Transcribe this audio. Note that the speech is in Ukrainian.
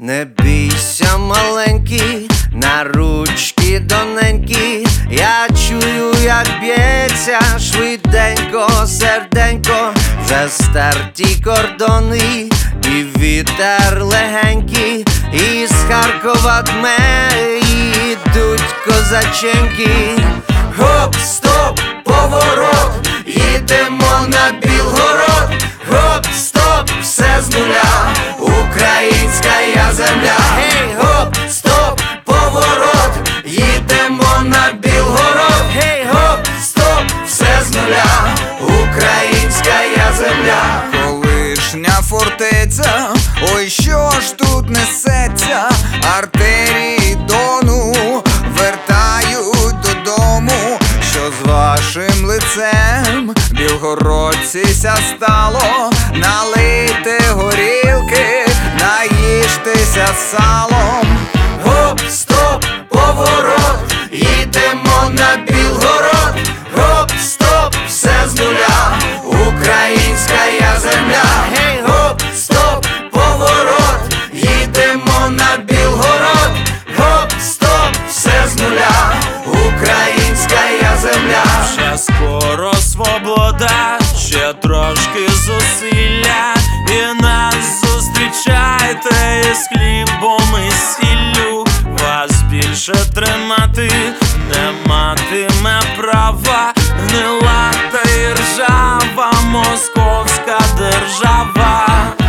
Не бійся, маленький, на ручки доненькі. Я чую, як б'ється швиденько серденько. Вже стерті кордони і вітер легенький. Із Харкова дме йдуть козаченьки. Гоп, стоп, поворот, їдемо на Білгород. Гоп, стоп, все з нуля, українська я земля. Гей, гоп, стоп, поворот, їдемо на Білгород. Гей, гоп, стоп, все з нуля, українська я земля. Колишня фортеця, ой, що ж тут несеться? Артерії Дону вертають додому. Що з вашим лицем, білгородцися стало? Налийте горілки, наїжтеся салом. Гоп, стоп, поворот, їдемо на Білгород. Гоп, стоп, все з нуля, українська я земля. Гей, гоп, стоп, поворот, їдемо на Білгород. Гоп, стоп, все з нуля, українська я земля. Ще скоро свобода, ще трошки зусилля, і нас зустрічайте із хлібом і сіллю. Вас більше тримати не матиме права гнила та іржава московська держава.